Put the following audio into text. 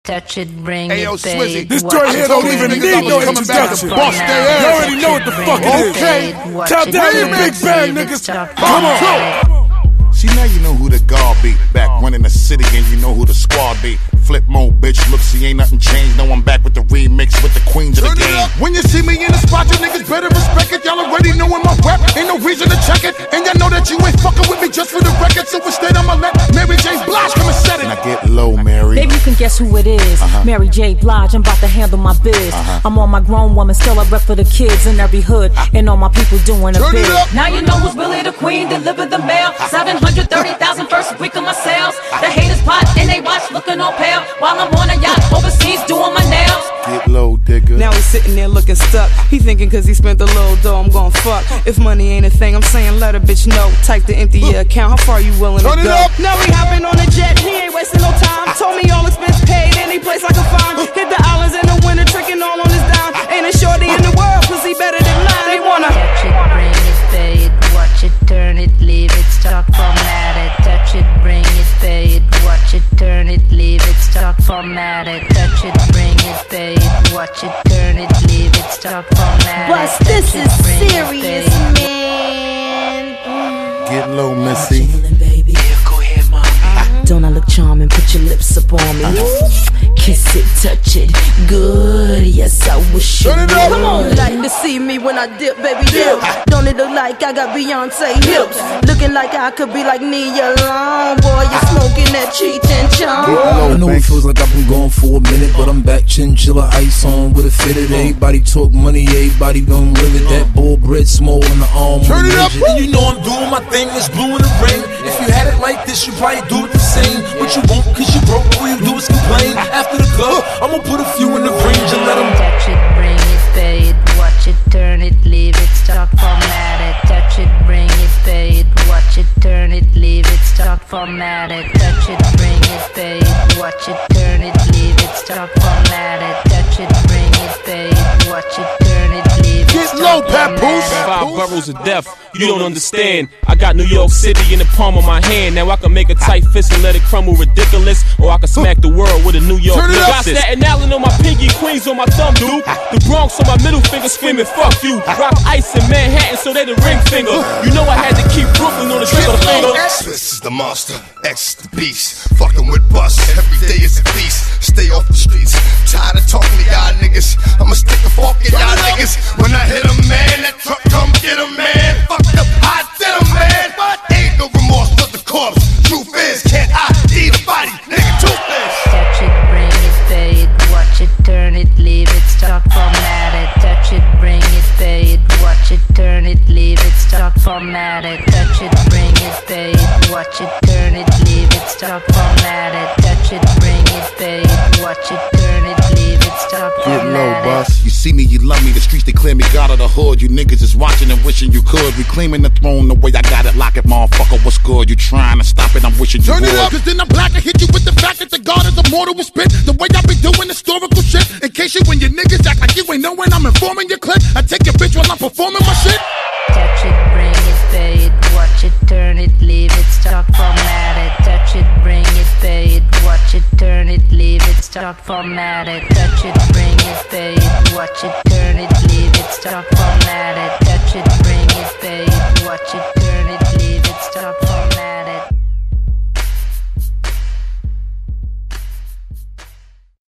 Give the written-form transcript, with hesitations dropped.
touch it, bring Hey, yo, it, pay Swizzy. it. This watch joint here it, don't bring even it, need pay no it, introduction. stop Bust from their that. ass. You already know what the fuck it is. Okay. Watch Tell it, that bring big it, bang pay it, niggas. stop Come from on. that. See, now you know who the guard be. Back running the city and you know who the squad be. Flip mode, bitch. Look, see, ain't nothing changed. No, I'm back with the remix with the queens of the game. When you see me in the spot, you niggas better respect it. Y'all already knowin' my rap. Ain't no reason to check it. And y'all know that you ain't fucking with me just for the record. So instead, I'ma let Mary J. Blige come and set it. Now get low, Mary. Maybe you can guess who it is. Mary J. Blige, I'm about to handle my biz. I'm on my grown woman, still a rep for the kids in every hood. And all my people doing a Turn bid. it up. Now you know who's really the queen, deliver the mail. 730,000 first week of my sales. The haters pot and they watch looking all pale. While I'm on a yacht overseas doing my nails. Get low, digger. Now he's sitting there looking stuck. He thinking cause he spent a little dough, I'm gon' fuck. If money ain't a thing, I'm saying let a bitch know. Type the empty your account, how far you willing Turn to it go? up. Now he hopping on a jet, he ain't wasting no time. Told me all expense paid, any place I can find. Hit the islands in the winter, tricking all on his dime. Ain't a shorty in the world, cause he better than mine. They wanna Touch it, bring it, pay it, watch it, turn it, leave it, stop, format it. Touch it, bring it, pay it, watch it, turn it, leave it, stop, format it. Touch it, bring it, pay it, watch it, turn it, leave it, stop, format it. But this Touch is it, bring it, serious, pay it. man. Get low, Missy. Baby. Don't I look charming? Put your lips up on me. Kiss it, touch it, good. Yes, I wish you Turn it up. Come on, like to see me when I dip, baby, dip. Don't it look like I got Beyonce hips? Looking like I could be like Nia Long. Boy, you smoking that Cheech and Chong. I know it feels like I've been gone for a minute, but I'm back, chinchilla ice on with a fitted. Everybody talk money, everybody gon' live it. That bull bread small in the arm. Turn it up. And you know I'm doing my thing, it's blue in the ring. If you had it like this, you probably do it the same. But you won't, cause you broke, all you do is complain. After the club, I'ma put a few in the range and let them. Touch it, bring it, pay it, watch it, turn it, leave it, stop, format it. Touch it, bring it, pay it, watch it, turn it, leave it, stop, format it. Touch it, bring it, pay it, watch it, turn it, leave it, stop, format it. Touch it, bring it, pay it, watch it, turn it, leave it, Get stop, low, format Papoose. it. 5 boroughs of death, you don't understand. I got New York City in the palm of my hand. Now I can make a tight fist and let it crumble ridiculous, or I can smack the world with a New York Turn it up. Got Staten Island on my pinky, Queens on my thumb, dude. The Bronx on my middle finger screaming, fuck you. Rock ice in Manhattan, so they the ring finger. You know I had to keep Brooklyn on the trigger finger. This is the monster, X the beast. Fucking with bust, every day is a feast. Stay off the streets, tired of talking to y'all niggas. I'ma stick a fork in y'all niggas. When I hit a man, that truck come get a man. Fucked up, I did a man. Ain't no remorse for the corpse. Truth is, can't ID the body, nigga, toothless. Touch it, bring it, pay it, watch it, turn it, leave it, stop, format it. Touch it, bring it, pay it, watch it, turn it, leave it, stop, format it. Touch it, bring it, pay it, watch it, turn it, leave it, stop, format it. Touch it, bring it, pay it, watch it, turn it, leave it, stop, Get low, format it. boss. You see me, you love me. The streets declare me God of the hood. You niggas is watching and wishing you could. Reclaiming the throne the way I got it. Lock it, motherfucker. What's good? You trying to stop it? I'm wishing you Turn would. it up, cause then I'm black and hit you with the fact that the God is immortal will spit. The way I be doing historical shit. In case you when your niggas act like you ain't knowing I'm informing your clip. I take your bitch while I'm performing my shit. Touch it, bring it, pay it, watch it, turn it, leave it, stop, format it. Touch it, bring it, pay it, watch it, turn it, leave it, stop, format it. Touch it, bring it, pay it, watch it, turn it, leave it, stop, format it. Touch it, bring it, pay it, watch it, turn it, leave it, stop, format it.